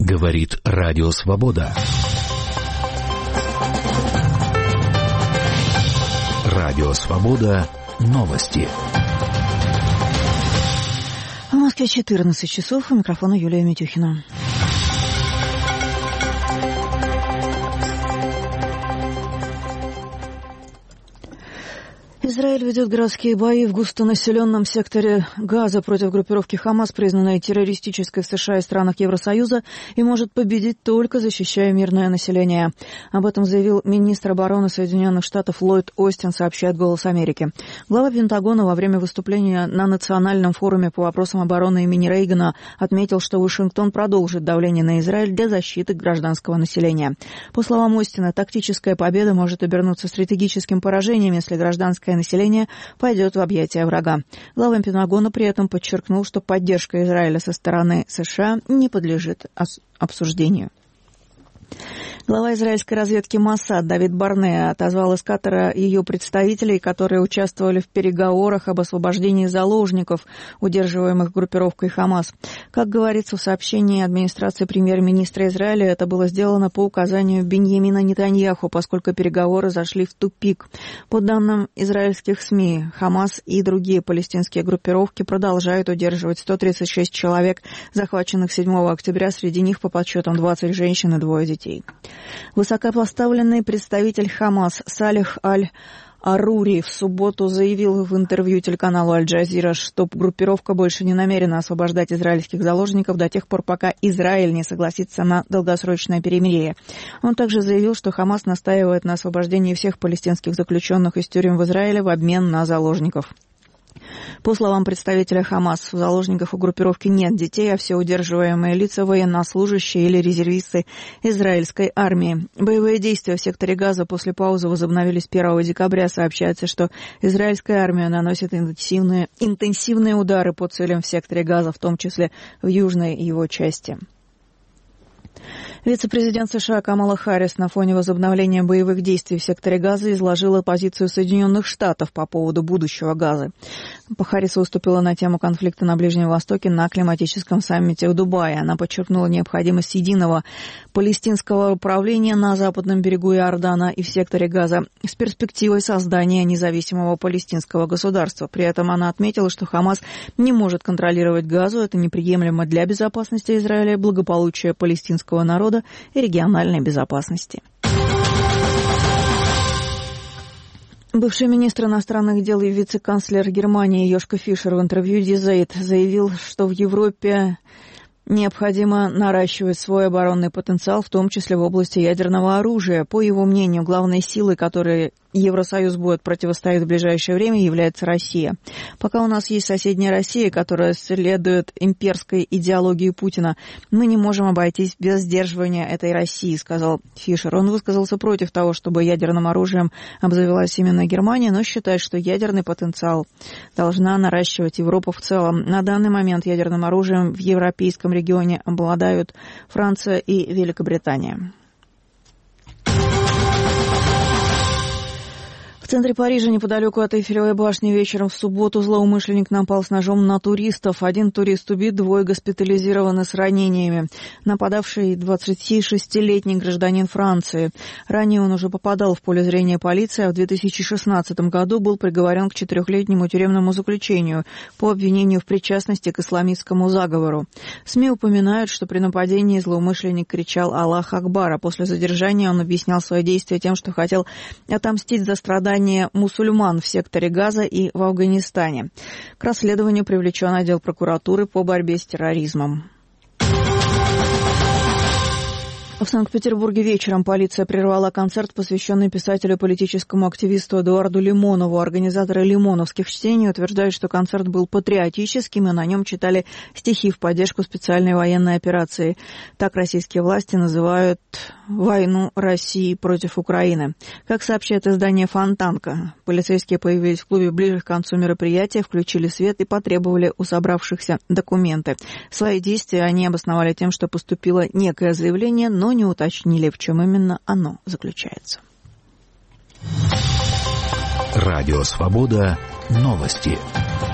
Говорит Радио Свобода. Радио Свобода. Новости. В Москве 14 часов. У микрофона Юлия Митюхина. Израиль ведет городские бои в густонаселенном секторе Газа против группировки «Хамас», признанной террористической в США и странах Евросоюза, и может победить только защищая мирное население. Об этом заявил министр обороны Соединенных Штатов Ллойд Остин, сообщает «Голос Америки». Глава Пентагона во время выступления на Национальном форуме по вопросам обороны имени Рейгана отметил, что Вашингтон продолжит давление на Израиль для защиты гражданского населения. По словам Остина, тактическая победа может обернуться стратегическим поражением, если гражданское население пойдет в объятия врага. Глава Пентагона при этом подчеркнул, что поддержка Израиля со стороны США не подлежит обсуждению. Глава израильской разведки Моссад Давид Барнеа отозвал из Катара ее представителей, которые участвовали в переговорах об освобождении заложников, удерживаемых группировкой «Хамас». Как говорится в сообщении администрации премьер-министра Израиля, это было сделано по указанию Биньямина Нетаньяху, поскольку переговоры зашли в тупик. По данным израильских СМИ, «Хамас» и другие палестинские группировки продолжают удерживать 136 человек, захваченных 7 октября, среди них, по подсчетам, 20 женщин и 2 детей. Высокопоставленный представитель «Хамас» Салих Аль-Арури в субботу заявил в интервью телеканалу Аль-Джазира, что группировка больше не намерена освобождать израильских заложников до тех пор, пока Израиль не согласится на долгосрочное перемирие. Он также заявил, что «Хамас» настаивает на освобождении всех палестинских заключенных из тюрем в Израиле в обмен на заложников. По словам представителя «Хамас», в заложниках у группировки нет детей, а все удерживаемые лица – военнослужащие или резервисты израильской армии. Боевые действия в секторе Газа после паузы возобновились 1 декабря. Сообщается, что израильская армия наносит интенсивные удары по целям в секторе Газа, в том числе в южной его части. Вице-президент США Камала Харрис на фоне возобновления боевых действий в секторе Газа изложила позицию Соединенных Штатов по поводу будущего Газы. Харрис выступила на тему конфликта на Ближнем Востоке на климатическом саммите в Дубае. Она подчеркнула необходимость единого палестинского управления на западном берегу Иордана и в секторе Газа с перспективой создания независимого палестинского государства. При этом она отметила, что Хамас не может контролировать Газу. Это неприемлемо для безопасности Израиля, благополучия палестинского народа и региональной безопасности. Бывший министр иностранных дел и вице-канцлер Германии Йошка Фишер в интервью Die Zeit заявил, что в Европе необходимо наращивать свой оборонный потенциал, в том числе в области ядерного оружия. По его мнению, главной силой, которой Евросоюз будет противостоять в ближайшее время, является Россия. Пока у нас есть соседняя Россия, которая следует имперской идеологии Путина, мы не можем обойтись без сдерживания этой России, сказал Фишер. Он высказался против того, чтобы ядерным оружием обзавелась именно Германия, но считает, что ядерный потенциал должна наращивать Европа в целом. На данный момент ядерным оружием в европейском регионе обладают Франция и Великобритания. В центре Парижа, неподалеку от Эйфелевой башни, вечером в субботу злоумышленник напал с ножом на туристов. 1 турист убит, 2 госпитализированы с ранениями. Нападавший 26-летний гражданин Франции. Ранее он уже попадал в поле зрения полиции, а в 2016 году был приговорен к 4-летнему тюремному заключению по обвинению в причастности к исламистскому заговору. СМИ упоминают, что при нападении злоумышленник кричал «Аллах Акбар», а после задержания он объяснял свои действия тем, что хотел отомстить за страдания мусульман в секторе Газа и в Афганистане. К расследованию привлечен отдел прокуратуры по борьбе с терроризмом. В Санкт-Петербурге вечером полиция прервала концерт, посвященный писателю и политическому активисту Эдуарду Лимонову. Организаторы лимоновских чтений утверждают, что концерт был патриотическим, и на нем читали стихи в поддержку специальной военной операции. Так российские власти называют войну России против Украины. Как сообщает издание «Фонтанка», полицейские появились в клубе ближе к концу мероприятия, включили свет и потребовали у собравшихся документы. Свои действия они обосновали тем, что поступило некое заявление, но не уточнили, в чем именно оно заключается. Радио Свобода. Новости.